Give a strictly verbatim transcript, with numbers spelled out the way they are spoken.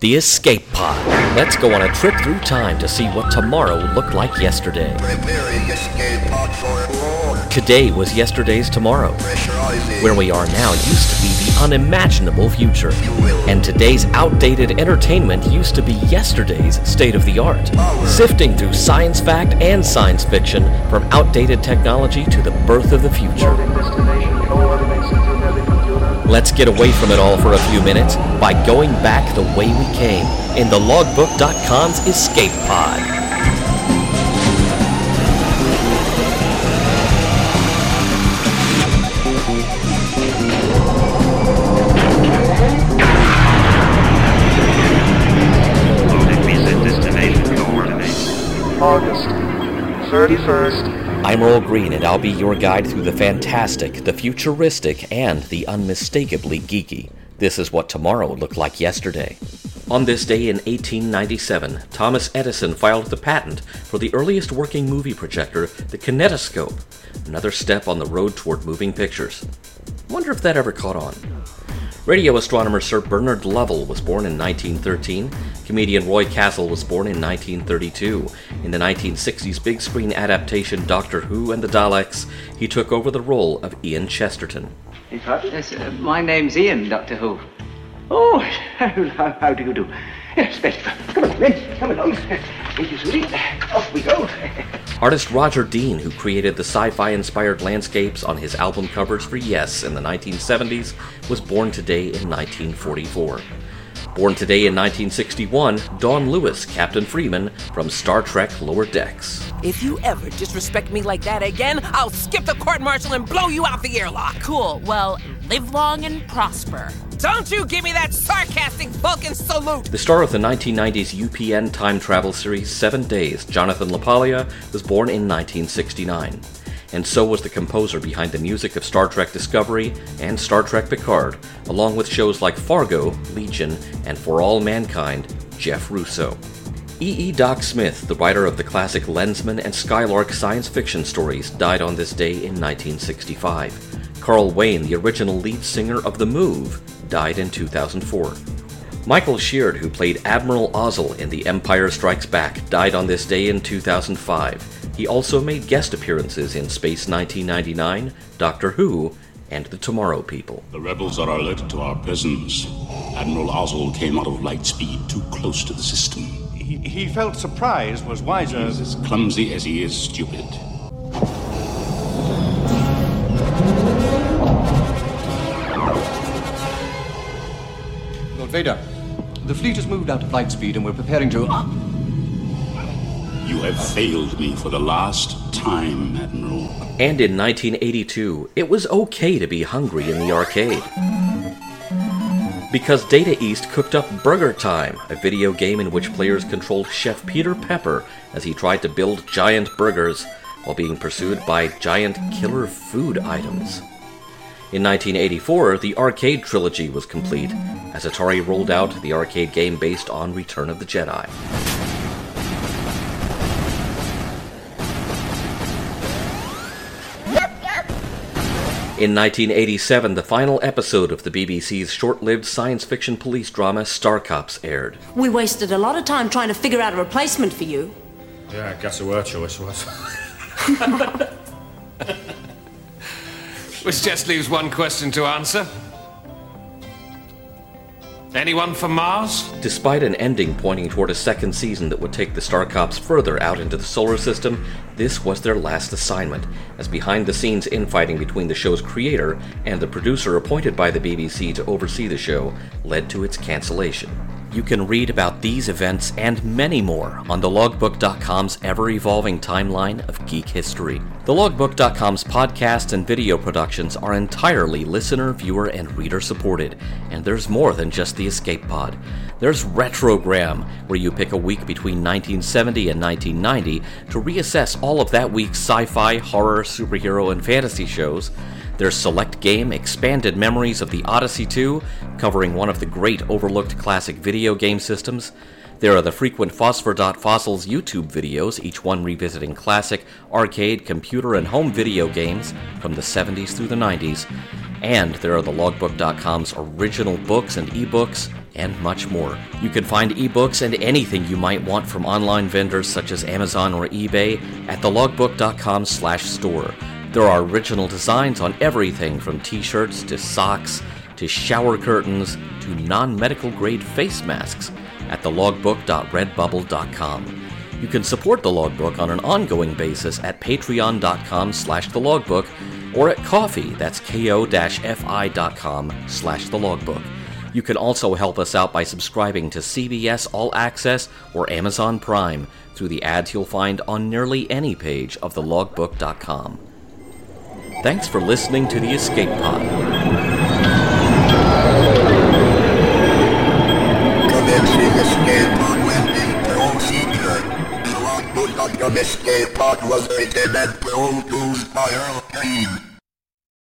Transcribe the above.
The Escape Pod. Let's go on a trip through time to see what tomorrow looked like yesterday. Preparing escape pod for launch. Today was yesterday's tomorrow. Pressurizing. Where we are now used to be the unimaginable future. And today's outdated entertainment used to be yesterday's state-of-the-art. Sifting through science fact and science fiction from outdated technology to the birth of the future. Let's get away from it all for a few minutes by going back the way we came in the logbook dot com's Escape Pod. August thirty-first. I'm Earl Green, and I'll be your guide through the fantastic, the futuristic, and the unmistakably geeky. This is what tomorrow looked like yesterday. On this day in eighteen ninety-seven, Thomas Edison filed the patent for the earliest working movie projector, the kinetoscope, another step on the road toward moving pictures. Wonder if that ever caught on. Radio astronomer Sir Bernard Lovell was born in nineteen thirteen. Comedian Roy Castle was born in nineteen thirty-two. In the nineteen sixties big screen adaptation Doctor Who and the Daleks, he took over the role of Ian Chesterton. Yes, uh, my name's Ian, Doctor Who. Oh, how, how do you do? Yes, Betty, come on, men, come along. Thank you, sweetie. Off we go. Artist Roger Dean, who created the sci-fi-inspired landscapes on his album covers for Yes in the nineteen seventies, was born today in nineteen forty-four. Born today in nineteen sixty-one, Dawn Lewis, Captain Freeman from Star Trek Lower Decks. If you ever disrespect me like that again, I'll skip the court-martial and blow you out the airlock. Cool. Well, live long and prosper. Don't you give me that sarcastic Vulcan salute! The star of the nineteen nineties U P N time travel series Seven Days, Jonathan LaPaglia, was born in nineteen sixty-nine. And so was the composer behind the music of Star Trek Discovery and Star Trek Picard, along with shows like Fargo, Legion, and For All Mankind, Jeff Russo. E E. Doc Smith, the writer of the classic Lensman and Skylark science fiction stories, died on this day in nineteen sixty-five. Carl Wayne, the original lead singer of The Move, died in two thousand four. Michael Sheard, who played Admiral Ozzel in The Empire Strikes Back, died on this day in two thousand five. He also made guest appearances in Space nineteen ninety-nine, Doctor Who, and The Tomorrow People. The rebels are alerted to our presence. Admiral Ozzel came out of light speed too close to the system. He, he felt surprise was wiser. He's as clumsy as he is stupid. Lord Vader, the fleet has moved out of light speed and we're preparing to... You have failed me for the last time, Admiral. And in nineteen eighty-two, it was okay to be hungry in the arcade. Because Data East cooked up Burger Time, a video game in which players controlled Chef Peter Pepper as he tried to build giant burgers while being pursued by giant killer food items. In nineteen eighty-four, the Arcade Trilogy was complete, as Atari rolled out the arcade game based on Return of the Jedi. In nineteen eighty-seven, the final episode of the B B C's short-lived science fiction police drama Star Cops aired. We wasted a lot of time trying to figure out a replacement for you. Yeah, I guess our choice was. Which just leaves one question to answer. Anyone from Mars? Despite an ending pointing toward a second season that would take the Star Cops further out into the solar system, this was their last assignment, as behind-the-scenes infighting between the show's creator and the producer appointed by the B B C to oversee the show led to its cancellation. You can read about these events and many more on the logbook dot com's ever-evolving timeline of geek history. The logbook dot com's podcasts and video productions are entirely listener, viewer, and reader-supported, and there's more than just the Escape Pod. There's Retrogram, where you pick a week between nineteen seventy and nineteen ninety to reassess all of that week's sci-fi, horror, superhero, and fantasy shows. There's Select Game, Expanded Memories of the Odyssey two, covering one of the great overlooked classic video game systems. There are the frequent Phosphor dot Fossils YouTube videos, each one revisiting classic, arcade, computer, and home video games from the seventies through the nineties. And there are the logbook dot com's original books and ebooks, and much more. You can find ebooks and anything you might want from online vendors such as Amazon or eBay at thelogbook.com slash store. There are original designs on everything from t-shirts to socks to shower curtains to non-medical grade face masks at thelogbook dot redbubble dot com. You can support The Logbook on an ongoing basis at patreon.com slash thelogbook or at Ko-fi, that's ko-fi.com slash thelogbook. You can also help us out by subscribing to C B S All Access or Amazon Prime through the ads you'll find on nearly any page of the logbook dot com. Thanks for listening to The Escape Pod. Commencing escape pod landing procedure. The logbook dot com escape pod was written and produced by Earl Green.